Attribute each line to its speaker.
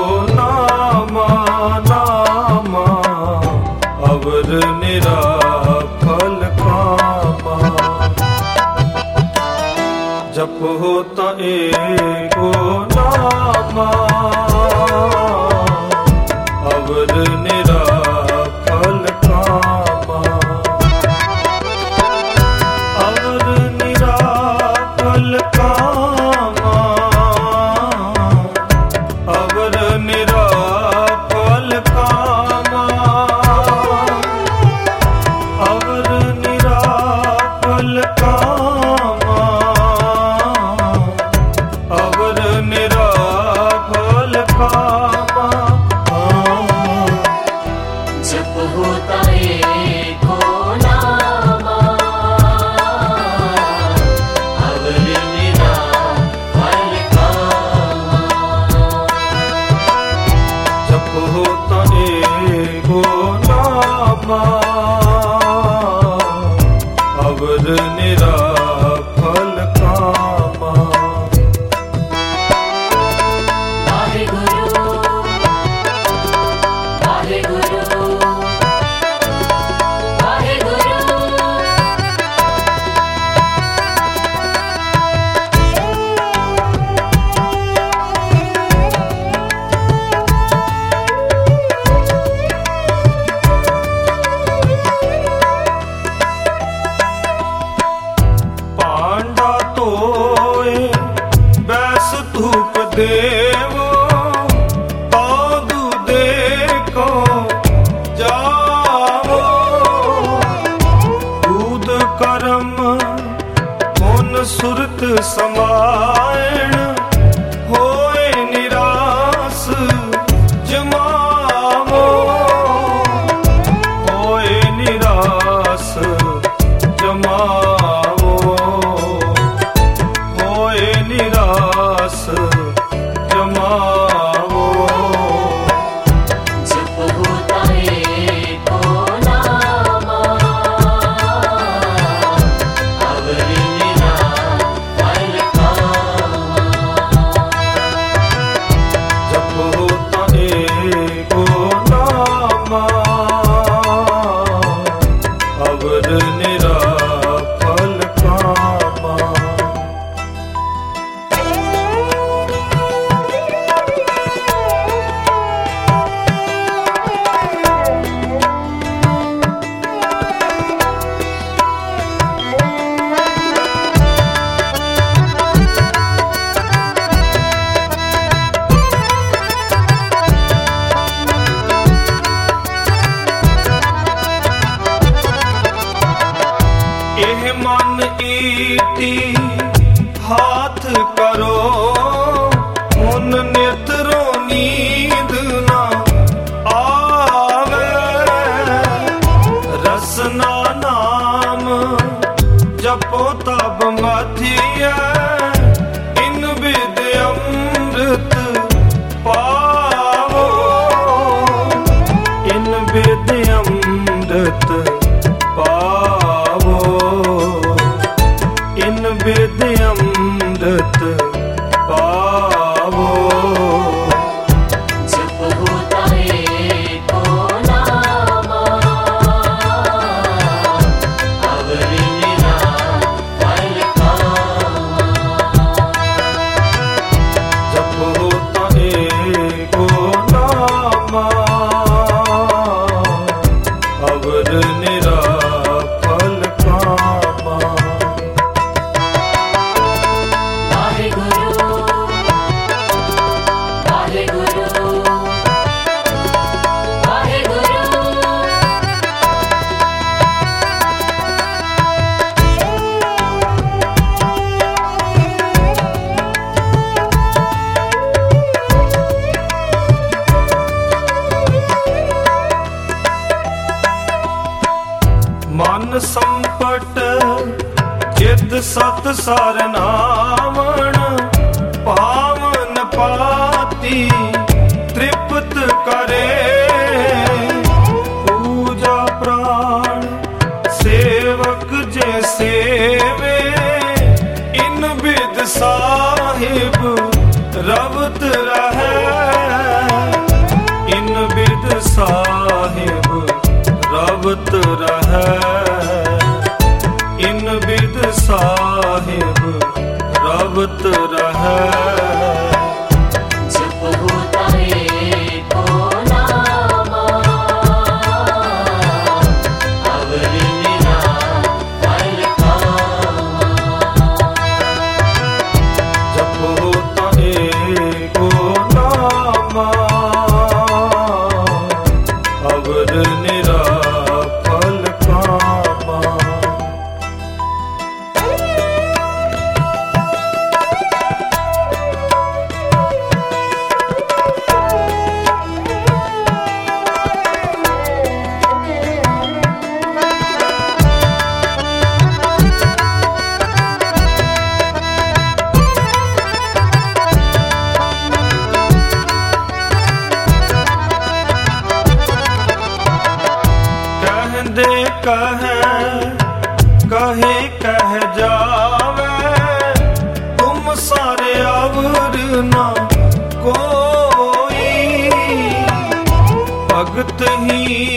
Speaker 1: नामा नामा अवर निरा फल कामा। जपो त एको नामा अवर निरा फल कामा। अवर निरा फल कामा अवर निरा फल कामा। अवर निरा फल कामा अवर निरा फल कामा।
Speaker 2: जप होता एको नामा अवर निरा फल कामा।
Speaker 1: जप होता एको नामा अवर निरा फल कामा।
Speaker 2: वाहेगुरु वाहेगुरु वाहेगुरु।
Speaker 1: पांडा तोय बैस धूप देवो पादु देखो जावो। दूध करम मुन सुरत समायण होए निरास जमावो। होए निरास जमावो। होए निरास जमावो।
Speaker 2: जप होता एको नामा अवर निरा फल कामा।
Speaker 1: जप होता एको नामा अवर निरा फल कामा। एह मन ईटी हाथ करो मुन नेत्रो नींद ना आवे। रसना नाम जपो तब मथिया इन विद अमृत पावो। इन विद अमृत पावो। इन विद अमृत पावो।
Speaker 2: जप होता एको नामा अवर निरा फल कामा।
Speaker 1: जप होता एको नामा अवर निरा फल कामा।
Speaker 2: वाहेगुरु वाहेगुरु वाहेगुरु।
Speaker 1: मन संपट जित सत सरनावण पावन पाती तृप्त करे। पूजा प्राण सेवक जे सेवे इन बिद साहिब रवत रहे। भगवत रहै।
Speaker 2: जप होता एको नामा, अवर निरा फल कामा।
Speaker 1: जप होता एको नामा, अवर निरा फल कामा। कहंदे कहे कह जावे, तुम सारे अवर ना कोई। भगत ही